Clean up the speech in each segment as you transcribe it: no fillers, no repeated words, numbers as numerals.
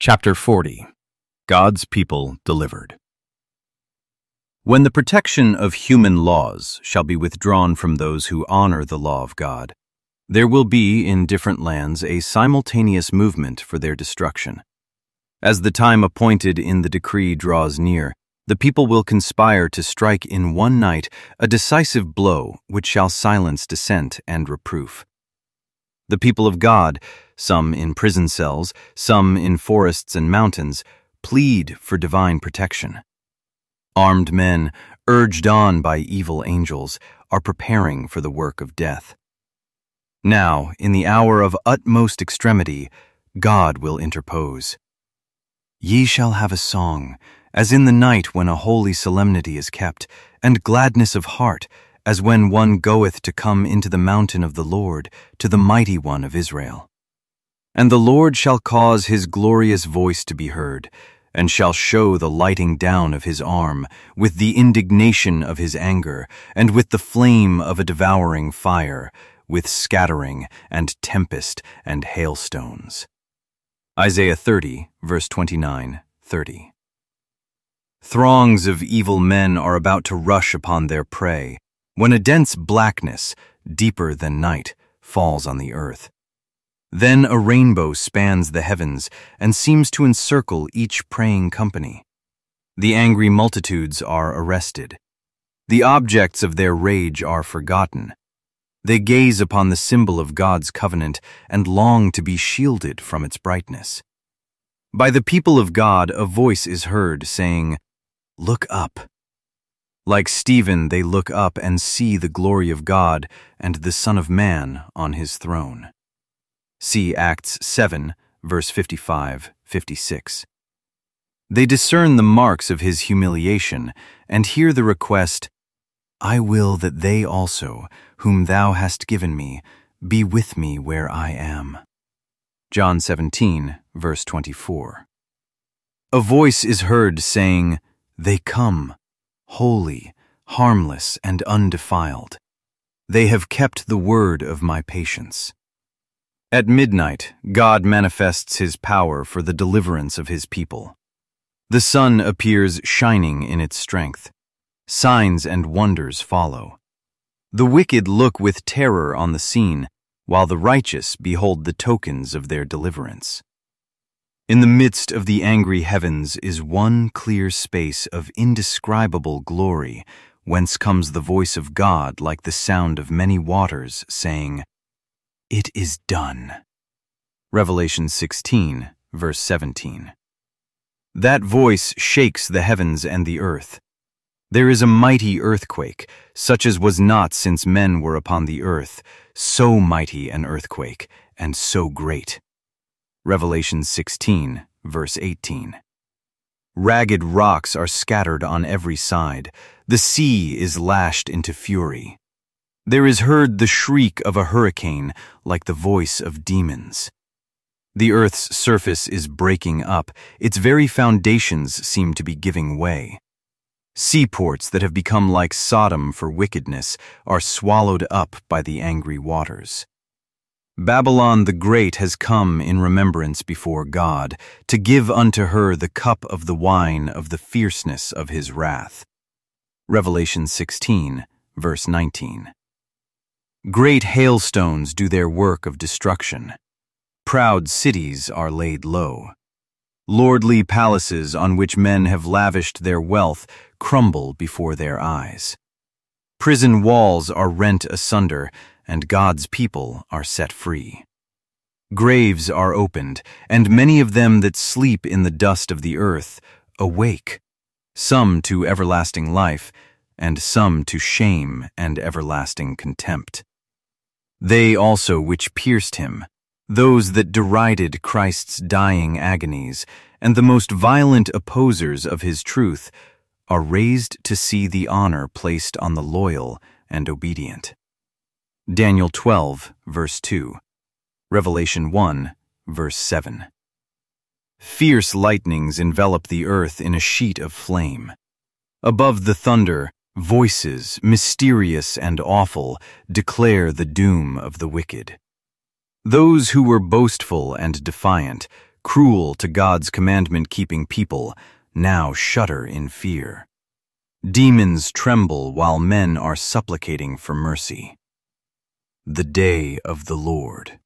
Chapter 40. God's People Delivered. When the protection of human laws shall be withdrawn from those who honor the law of God, there will be in different lands a simultaneous movement for their destruction. As the time appointed in the decree draws near, the people will conspire to strike in one night a decisive blow which shall silence dissent and reproof. The people of God, some in prison cells, some in forests and mountains, plead for divine protection. Armed men, urged on by evil angels, are preparing for the work of death. Now, in the hour of utmost extremity, God will interpose. Ye shall have a song, as in the night when a holy solemnity is kept, and gladness of heart, as when one goeth to come into the mountain of the Lord, to the mighty one of Israel. And the Lord shall cause his glorious voice to be heard, and shall show the lighting down of his arm, with the indignation of his anger, and with the flame of a devouring fire, with scattering and tempest and hailstones. Isaiah 30, verse 29-30. Throngs of evil men are about to rush upon their prey, when a dense blackness, deeper than night, falls on the earth. Then a rainbow spans the heavens and seems to encircle each praying company. The angry multitudes are arrested. The objects of their rage are forgotten. They gaze upon the symbol of God's covenant and long to be shielded from its brightness. By the people of God a voice is heard saying, "Look up." Like Stephen, they look up and see the glory of God and the Son of Man on his throne. See Acts 7, verse 55-56. They discern the marks of his humiliation and hear the request, "I will that they also, whom thou hast given me, be with me where I am." John 17, verse 24. A voice is heard saying, "They come, holy, harmless, and undefiled. They have kept the word of my patience." At midnight, God manifests his power for the deliverance of his people. The sun appears shining in its strength. Signs and wonders follow. The wicked look with terror on the scene, while the righteous behold the tokens of their deliverance. In the midst of the angry heavens is one clear space of indescribable glory, whence comes the voice of God like the sound of many waters, saying, "It is done." Revelation 16, verse 17. That voice shakes the heavens and the earth. There is a mighty earthquake, such as was not since men were upon the earth, so mighty an earthquake, and so great. Revelation 16, verse 18. Ragged rocks are scattered on every side. The sea is lashed into fury. There is heard the shriek of a hurricane like the voice of demons. The earth's surface is breaking up. Its very foundations seem to be giving way. Seaports that have become like Sodom for wickedness are swallowed up by the angry waters. Babylon the Great has come in remembrance before God, to give unto her the cup of the wine of the fierceness of his wrath. Revelation 16, verse 19. Great hailstones do their work of destruction. Proud cities are laid low. Lordly palaces on which men have lavished their wealth crumble before their eyes. Prison walls are rent asunder, and God's people are set free. Graves are opened, and many of them that sleep in the dust of the earth awake, some to everlasting life, and some to shame and everlasting contempt. They also which pierced him, those that derided Christ's dying agonies, and the most violent opposers of his truth, are raised to see the honor placed on the loyal and obedient. Daniel 12, verse 2. Revelation 1, verse 7. Fierce lightnings envelop the earth in a sheet of flame. Above the thunder, voices, mysterious and awful, declare the doom of the wicked. Those who were boastful and defiant cruel to God's commandment-keeping people, now shudder in fear. Demons tremble while men are supplicating for mercy. The day of the Lord.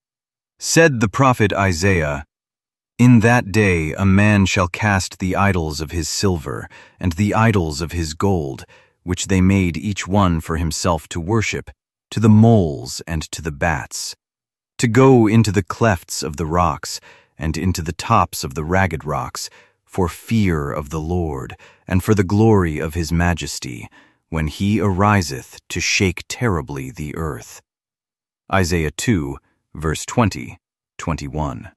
Said the prophet Isaiah, "In that day a man shall cast the idols of his silver and the idols of his gold, which they made each one for himself to worship, to the moles and to the bats, to go into the clefts of the rocks and into the tops of the ragged rocks, for fear of the Lord and for the glory of his majesty, when he ariseth to shake terribly the earth." Isaiah 2, verse 20, 21.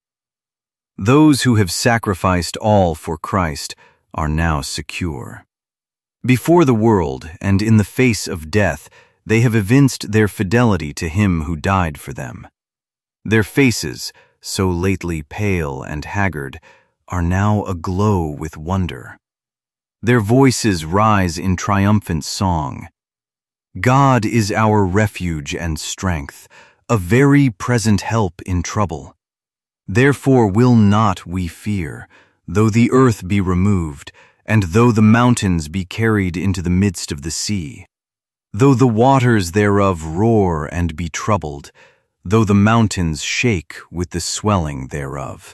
Those who have sacrificed all for Christ are now secure. Before the world and in the face of death, they have evinced their fidelity to him who died for them. Their faces, so lately pale and haggard, are now aglow with wonder. Their voices rise in triumphant song. God is our refuge and strength, a very present help in trouble. Therefore will not we fear, though the earth be removed, and though the mountains be carried into the midst of the sea, though the waters thereof roar and be troubled, though the mountains shake with the swelling thereof.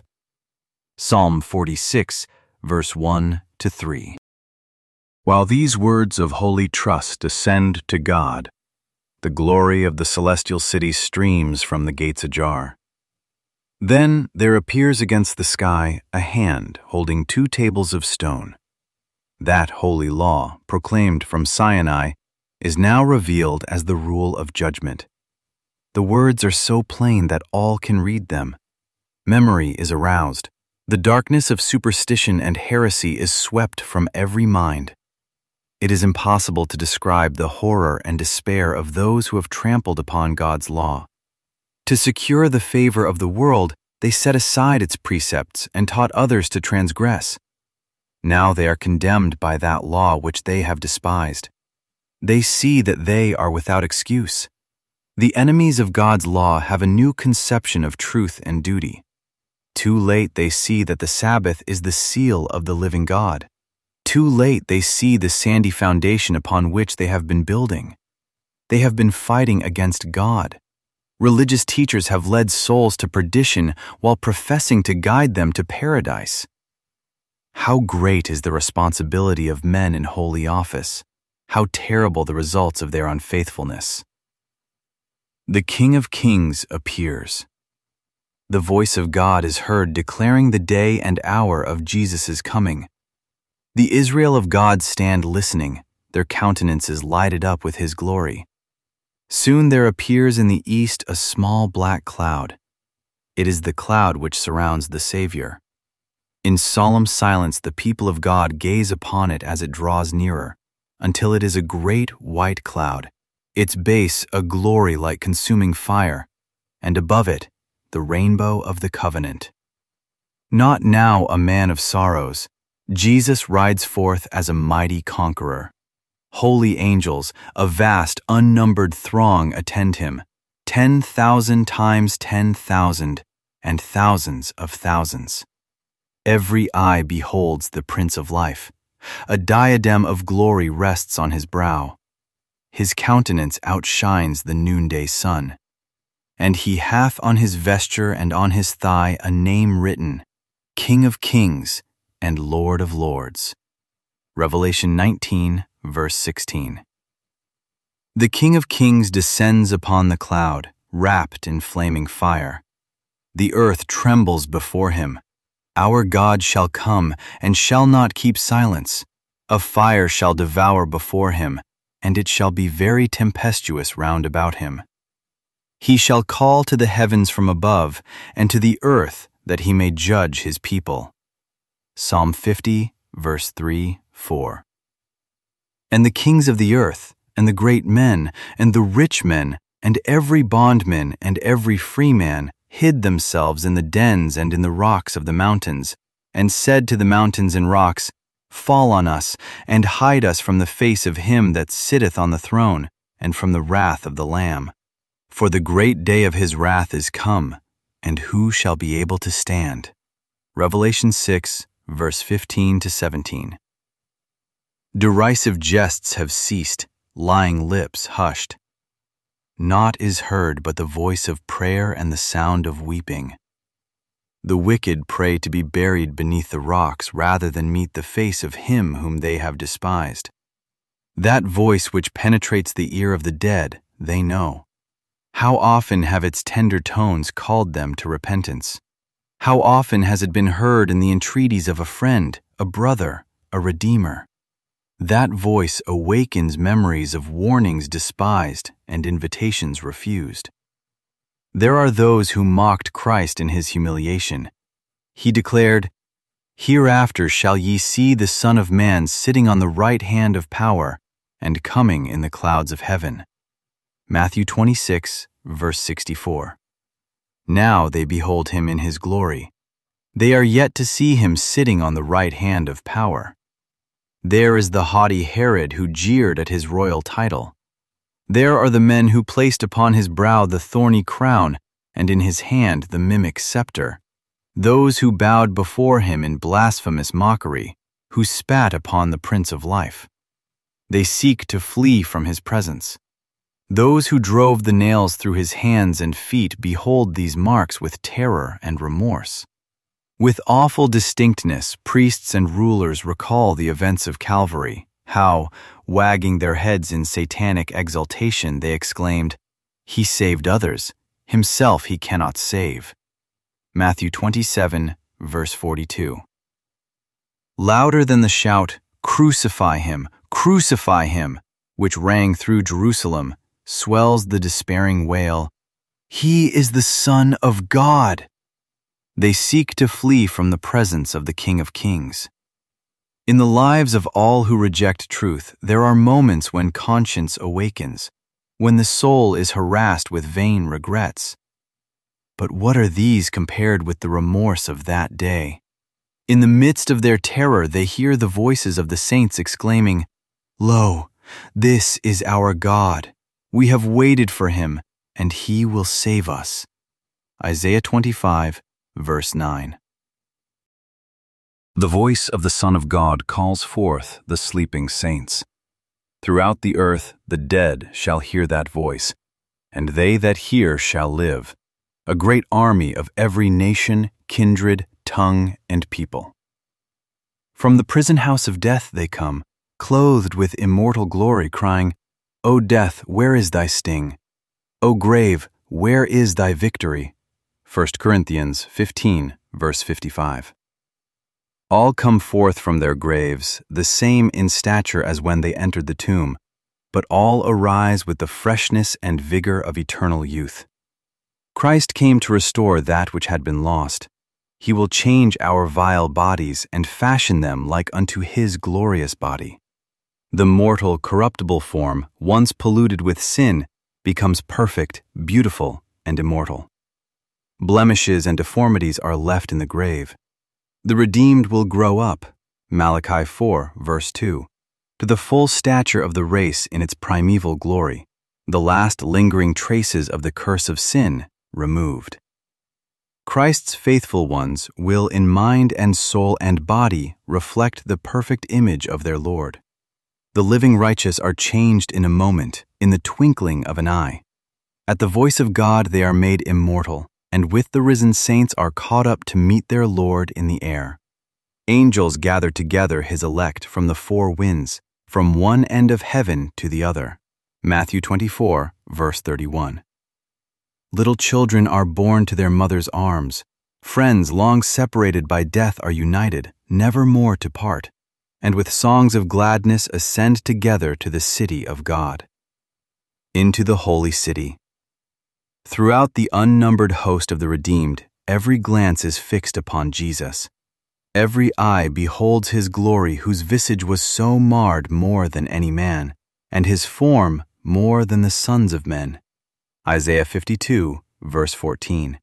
Psalm 46, verse 1-3. While these words of holy trust ascend to God, the glory of the celestial city streams from the gates ajar. Then there appears against the sky a hand holding 2 tables of stone. That holy law, proclaimed from Sinai, is now revealed as the rule of judgment. The words are so plain that all can read them. Memory is aroused. The darkness of superstition and heresy is swept from every mind. It is impossible to describe the horror and despair of those who have trampled upon God's law. To secure the favor of the world, they set aside its precepts and taught others to transgress. Now they are condemned by that law which they have despised. They see that they are without excuse. The enemies of God's law have a new conception of truth and duty. Too late they see that the Sabbath is the seal of the living God. Too late they see the sandy foundation upon which they have been building. They have been fighting against God. Religious teachers have led souls to perdition while professing to guide them to paradise. How great is the responsibility of men in holy office! How terrible the results of their unfaithfulness! The King of Kings appears. The voice of God is heard declaring the day and hour of Jesus' coming. The Israel of God stand listening, their countenances lighted up with his glory. Soon there appears in the east a small black cloud. It is the cloud which surrounds the Savior. In solemn silence the people of God gaze upon it as it draws nearer, until it is a great white cloud, its base a glory like consuming fire, and above it the rainbow of the covenant. Not now a man of sorrows, Jesus rides forth as a mighty conqueror. Holy angels, a vast, unnumbered throng attend him, 10,000 times 10,000, and thousands of thousands. Every eye beholds the Prince of Life. A diadem of glory rests on his brow. His countenance outshines the noonday sun. And he hath on his vesture and on his thigh a name written, King of Kings and Lord of Lords. Revelation 19, verse 16. The King of Kings descends upon the cloud, wrapped in flaming fire. The earth trembles before him. Our God shall come and shall not keep silence. A fire shall devour before him, and it shall be very tempestuous round about him. He shall call to the heavens from above, and to the earth, that he may judge his people. Psalm 50, verse 3-4. And the kings of the earth, and the great men, and the rich men, and every bondman, and every free man, hid themselves in the dens and in the rocks of the mountains, and said to the mountains and rocks, Fall on us, and hide us from the face of him that sitteth on the throne, and from the wrath of the Lamb. For the great day of his wrath is come, and who shall be able to stand? Revelation 6, verse 15 to 17. Derisive jests have ceased, lying lips hushed. Naught is heard but the voice of prayer and the sound of weeping. The wicked pray to be buried beneath the rocks rather than meet the face of him whom they have despised. That voice which penetrates the ear of the dead, they know. How often have its tender tones called them to repentance? How often has it been heard in the entreaties of a friend, a brother, a redeemer? That voice awakens memories of warnings despised and invitations refused. There are those who mocked Christ in his humiliation. He declared, "Hereafter shall ye see the Son of Man sitting on the right hand of power and coming in the clouds of heaven." Matthew 26, verse 64. Now they behold him in his glory. They are yet to see him sitting on the right hand of power. There is the haughty Herod who jeered at his royal title. There are the men who placed upon his brow the thorny crown and in his hand the mimic scepter. Those who bowed before him in blasphemous mockery, who spat upon the Prince of Life. They seek to flee from his presence. Those who drove the nails through his hands and feet behold these marks with terror and remorse. With awful distinctness, priests and rulers recall the events of Calvary, how, wagging their heads in satanic exultation, they exclaimed, "He saved others, himself he cannot save." Matthew 27, verse 42. Louder than the shout, "Crucify him, crucify him," which rang through Jerusalem, swells the despairing wail, "He is the Son of God." They seek to flee from the presence of the King of Kings. In the lives of all who reject truth, there are moments when conscience awakens, when the soul is harassed with vain regrets. But what are these compared with the remorse of that day? In the midst of their terror, they hear the voices of the saints exclaiming, "Lo, this is our God. We have waited for him, and he will save us." Isaiah 25, verse 9. The voice of the Son of God calls forth the sleeping saints. Throughout the earth the dead shall hear that voice, and they that hear shall live, a great army of every nation, kindred, tongue, and people. From the prison house of death they come, clothed with immortal glory, crying, "O death, where is thy sting? O grave, where is thy victory?" 1 Corinthians 15, verse 55. All come forth from their graves, the same in stature as when they entered the tomb, but all arise with the freshness and vigor of eternal youth. Christ came to restore that which had been lost. He will change our vile bodies and fashion them like unto his glorious body. The mortal, corruptible form, once polluted with sin, becomes perfect, beautiful, and immortal. Blemishes and deformities are left in the grave. The redeemed will grow up, Malachi 4, verse 2, to the full stature of the race in its primeval glory, the last lingering traces of the curse of sin removed. Christ's faithful ones will in mind and soul and body reflect the perfect image of their Lord. The living righteous are changed in a moment, in the twinkling of an eye. At the voice of God they are made immortal, and with the risen saints are caught up to meet their Lord in the air. Angels gather together his elect from the four winds, from one end of heaven to the other. Matthew 24, verse 31. Little children are born to their mother's arms. Friends long separated by death are united, never more to part, and with songs of gladness ascend together to the city of God. Into the holy city. Throughout the unnumbered host of the redeemed, every glance is fixed upon Jesus. Every eye beholds his glory, whose visage was so marred more than any man, and his form more than the sons of men. Isaiah 52, verse 14.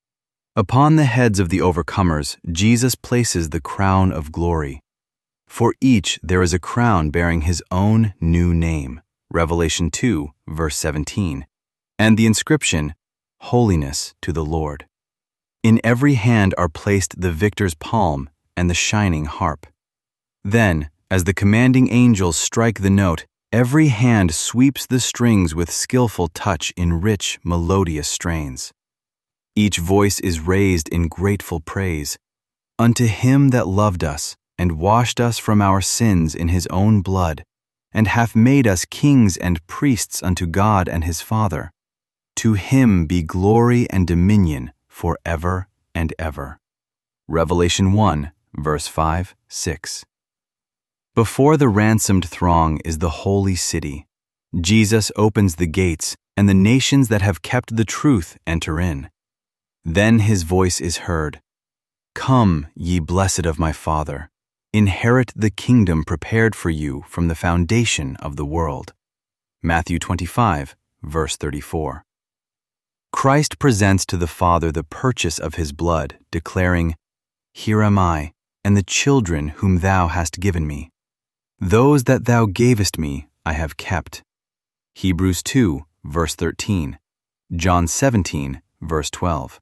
Upon the heads of the overcomers, Jesus places the crown of glory. For each there is a crown bearing his own new name, Revelation 2, verse 17, and the inscription, Holiness to the Lord. In every hand are placed the victor's palm and the shining harp. Then, as the commanding angels strike the note, every hand sweeps the strings with skillful touch in rich, melodious strains. Each voice is raised in grateful praise. Unto him that loved us, and washed us from our sins in his own blood, and hath made us kings and priests unto God and his Father. To him be glory and dominion forever and ever. Revelation 1, verse 5, 6. Before the ransomed throng is the holy city. Jesus opens the gates, and the nations that have kept the truth enter in. Then his voice is heard. Come, ye blessed of my Father, inherit the kingdom prepared for you from the foundation of the world. Matthew 25, verse 34. Christ presents to the Father the purchase of his blood, declaring, Here am I, and the children whom thou hast given me. Those that thou gavest me I have kept. Hebrews 2, verse 13. John 17, verse 12.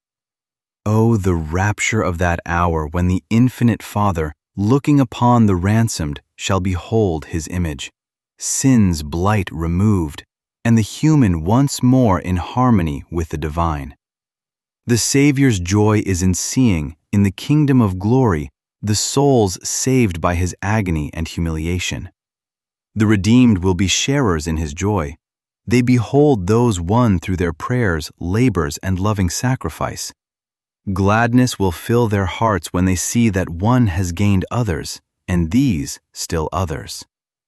Oh, the rapture of that hour when the infinite Father, looking upon the ransomed, shall behold his image, sin's blight removed, and the human once more in harmony with the divine. The Savior's joy is in seeing, in the kingdom of glory, the souls saved by his agony and humiliation. The redeemed will be sharers in his joy. They behold those won through their prayers, labors, and loving sacrifice. Gladness will fill their hearts when they see that one has gained others, and these still others.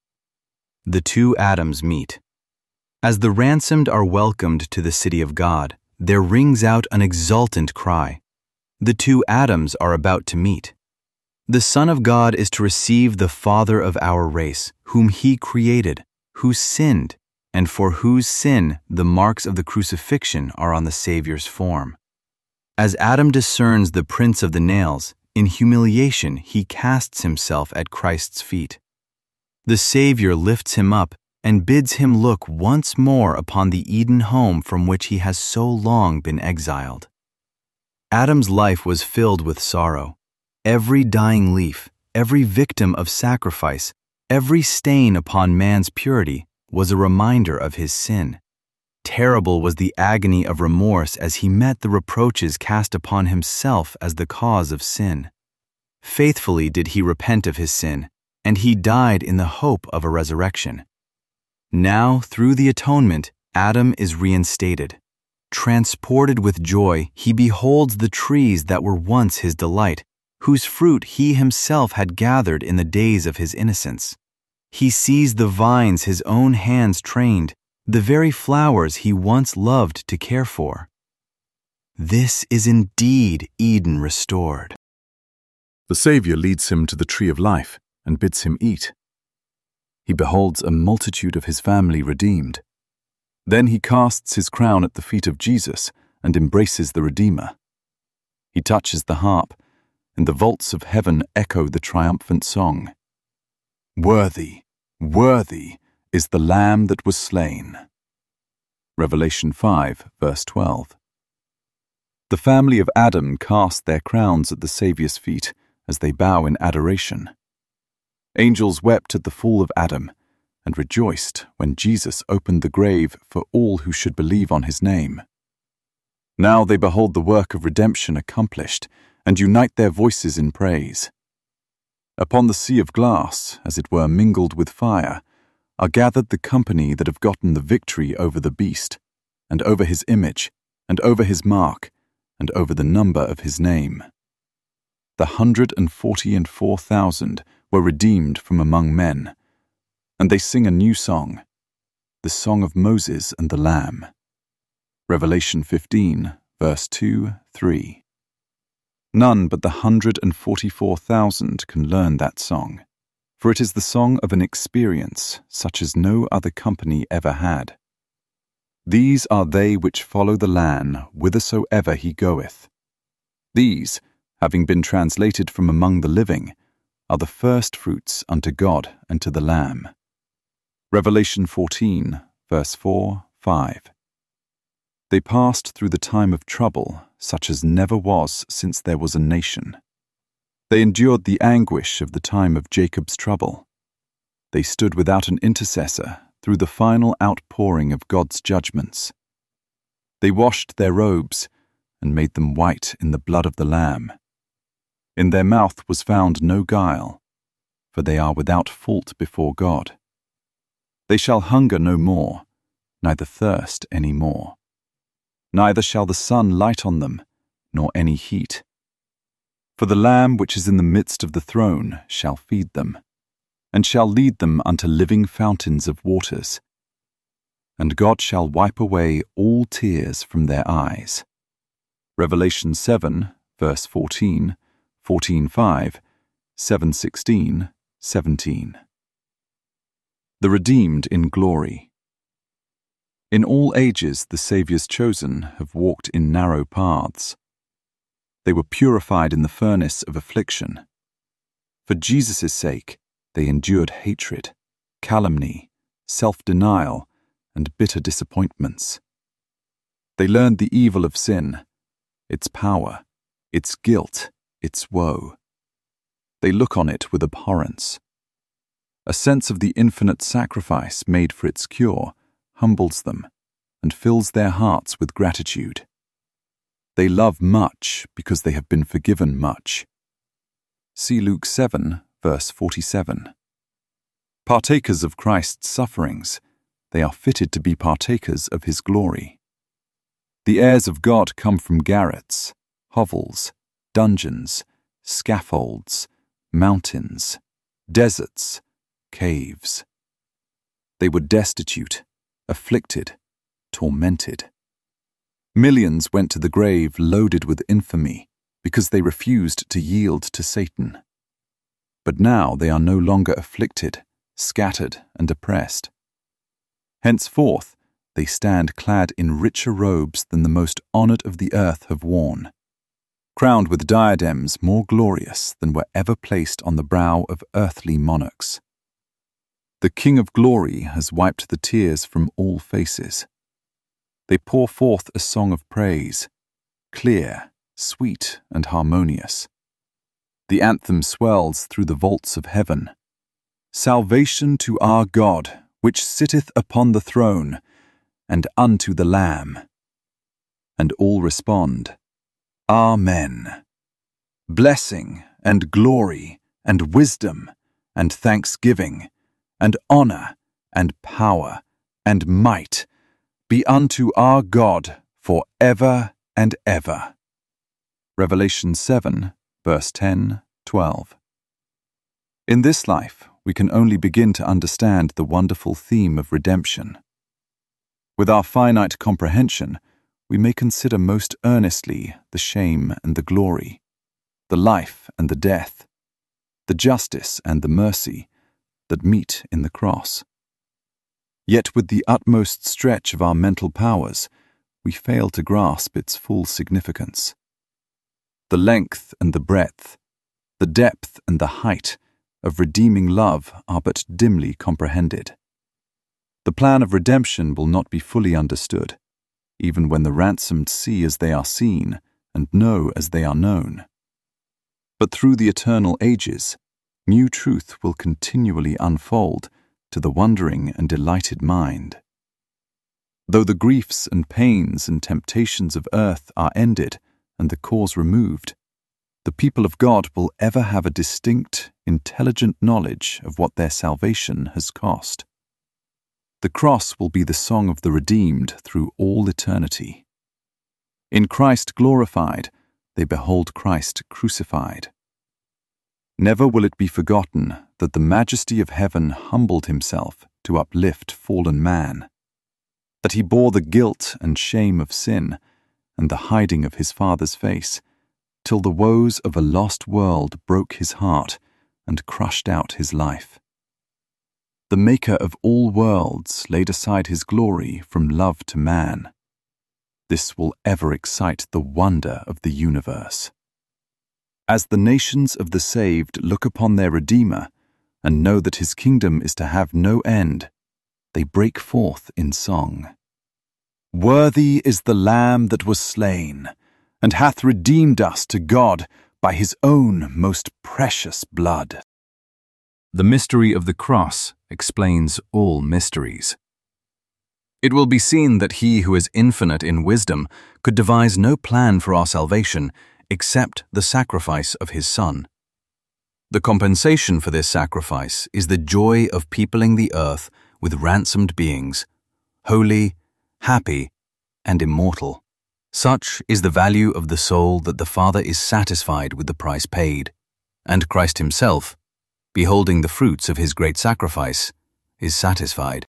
The two Adams meet. As the ransomed are welcomed to the city of God, there rings out an exultant cry. The two Adams are about to meet. The Son of God is to receive the Father of our race, whom he created, who sinned, and for whose sin the marks of the crucifixion are on the Savior's form. As Adam discerns the prints of the nails, in humiliation he casts himself at Christ's feet. The Savior lifts him up and bids him look once more upon the Eden home from which he has so long been exiled. Adam's life was filled with sorrow. Every dying leaf, every victim of sacrifice, every stain upon man's purity was a reminder of his sin. Terrible was the agony of remorse as he met the reproaches cast upon himself as the cause of sin. Faithfully did he repent of his sin, and he died in the hope of a resurrection. Now, through the atonement, Adam is reinstated. Transported with joy, he beholds the trees that were once his delight, whose fruit he himself had gathered in the days of his innocence. He sees the vines his own hands trained, the very flowers he once loved to care for. This is indeed Eden restored. The Savior leads him to the tree of life and bids him eat. He beholds a multitude of his family redeemed. Then he casts his crown at the feet of Jesus and embraces the Redeemer. He touches the harp, and the vaults of heaven echo the triumphant song. Worthy, worthy is the Lamb that was slain. Revelation 5, verse 12. The family of Adam cast their crowns at the Saviour's feet as they bow in adoration. Angels wept at the fall of Adam and rejoiced when Jesus opened the grave for all who should believe on his name. Now they behold the work of redemption accomplished and unite their voices in praise. Upon the sea of glass, as it were mingled with fire, are gathered the company that have gotten the victory over the beast, and over his image, and over his mark, and over the number of his name. 144,000 were redeemed from among men, and they sing a new song, the song of Moses and the Lamb. Revelation 15, verse 2-3. None but the 144,000 can learn that song, for it is the song of an experience such as no other company ever had. These are they which follow the Lamb whithersoever he goeth. These, having been translated from among the living, are the firstfruits unto God and to the Lamb. Revelation 14, verse 4-5. They passed through the time of trouble, such as never was since there was a nation. They endured the anguish of the time of Jacob's trouble. They stood without an intercessor through the final outpouring of God's judgments. They washed their robes and made them white in the blood of the Lamb. In their mouth was found no guile, for they are without fault before God. They shall hunger no more, neither thirst any more. Neither shall the sun light on them, nor any heat. For the Lamb which is in the midst of the throne shall feed them, and shall lead them unto living fountains of waters. And God shall wipe away all tears from their eyes. Revelation 7, verse 14, 14:5, 7:16, 17. The redeemed in glory. In all ages the Saviour's chosen have walked in narrow paths. They were purified in the furnace of affliction. For Jesus' sake they endured hatred, calumny, self-denial, and bitter disappointments. They learned the evil of sin, its power, its guilt, its woe. They look on it with abhorrence. A sense of the infinite sacrifice made for its cure humbles them and fills their hearts with gratitude. They love much because they have been forgiven much. See Luke 7, verse 47. Partakers of Christ's sufferings, they are fitted to be partakers of his glory. The heirs of God come from garrets, hovels, dungeons, scaffolds, mountains, deserts, caves. They were destitute, afflicted, tormented. Millions went to the grave loaded with infamy because they refused to yield to Satan. But now they are no longer afflicted, scattered, and oppressed. Henceforth, they stand clad in richer robes than the most honored of the earth have worn, crowned with diadems more glorious than were ever placed on the brow of earthly monarchs. The King of Glory has wiped the tears from all faces. They pour forth a song of praise, clear, sweet, and harmonious. The anthem swells through the vaults of heaven. Salvation to our God, which sitteth upon the throne, and unto the Lamb. And all respond, Amen. Blessing and glory and wisdom and thanksgiving and honor and power and might be unto our God for ever and ever. Revelation 7, verse 10, 12. In this life, we can only begin to understand the wonderful theme of redemption. With our finite comprehension, we may consider most earnestly the shame and the glory, the life and the death, the justice and the mercy that meet in the cross. Yet with the utmost stretch of our mental powers, we fail to grasp its full significance. The length and the breadth, the depth and the height of redeeming love are but dimly comprehended. The plan of redemption will not be fully understood, even when the ransomed see as they are seen and know as they are known. But through the eternal ages, new truth will continually unfold to the wondering and delighted mind. Though the griefs and pains and temptations of earth are ended and the cause removed, the people of God will ever have a distinct, intelligent knowledge of what their salvation has cost. The cross will be the song of the redeemed through all eternity. In Christ glorified, they behold Christ crucified. Never will it be forgotten that the majesty of heaven humbled himself to uplift fallen man, that he bore the guilt and shame of sin and the hiding of his Father's face, till the woes of a lost world broke his heart and crushed out his life. The Maker of all worlds laid aside his glory from love to man. This will ever excite the wonder of the universe. As the nations of the saved look upon their Redeemer and know that his kingdom is to have no end, they break forth in song. Worthy is the Lamb that was slain, and hath redeemed us to God by his own most precious blood. The mystery of the cross explains all mysteries. It will be seen that he who is infinite in wisdom could devise no plan for our salvation except the sacrifice of his Son. The compensation for this sacrifice is the joy of peopling the earth with ransomed beings, holy, happy, and immortal. Such is the value of the soul that the Father is satisfied with the price paid, and Christ himself, beholding the fruits of his great sacrifice, is satisfied.